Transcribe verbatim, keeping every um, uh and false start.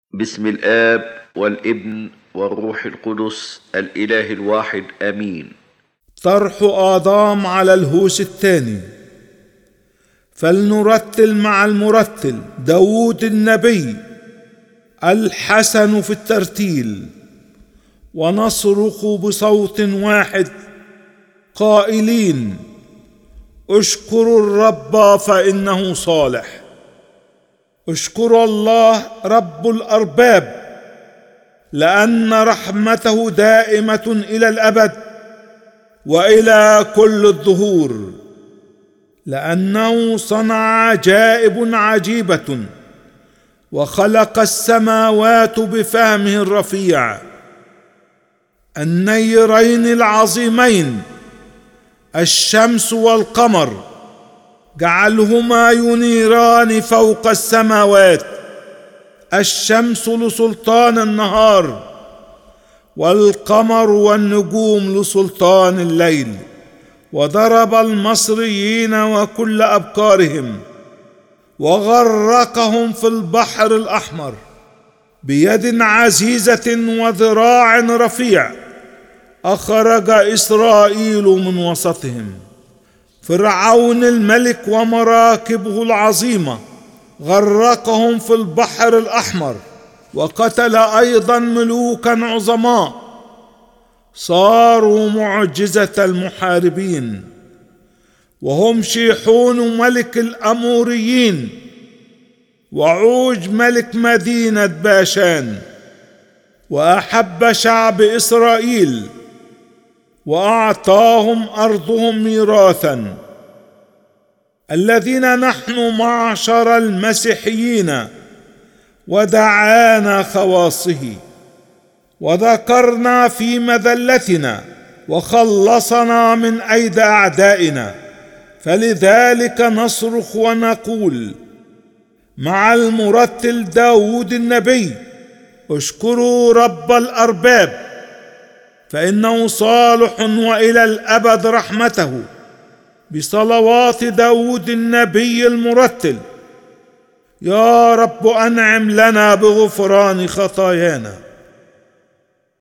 بسم الآب والابن والروح القدس الإله الواحد آمين. طرح آدم على الهوس الثاني. فلنرتل مع المرتل داود النبي الحسن في الترتيل، ونصرخ بصوت واحد قائلين: اشكروا الرب فإنه صالح. اشكروا الله رب الأرباب، لأن رحمته دائمة إلى الأبد وإلى كل الدهور، لأنه صنع عجائب عجيبة، وخلق السماوات بفهمه الرفيع. النيرين العظيمين الشمس والقمر جعلهما ينيران فوق السماوات، الشمس لسلطان النهار، والقمر والنجوم لسلطان الليل. وضرب المصريين وكل أبكارهم، وغرقهم في البحر الأحمر بيد عزيزة وذراع رفيع. أخرج إسرائيل من وسطهم. فرعون الملك ومراكبه العظيمة غرقهم في البحر الأحمر، وقتل أيضا ملوكا عظماء صاروا معجزة المحاربين، وهم شيحون ملك الأموريين، وعوج ملك مدينة باشان. وأحب شعب إسرائيل وأعطاهم أرضهم ميراثا، الذين نحن معشر المسيحيين ودعانا خواصه، وذكرنا في مذلتنا وخلصنا من أيدي أعدائنا. فلذلك نصرخ ونقول مع المرتل داود النبي: اشكروا رب الأرباب، فإنه صالح وإلى الأبد رحمته، بصلوات داود النبي المرتل. يا رب أنعم لنا بغفران خطايانا.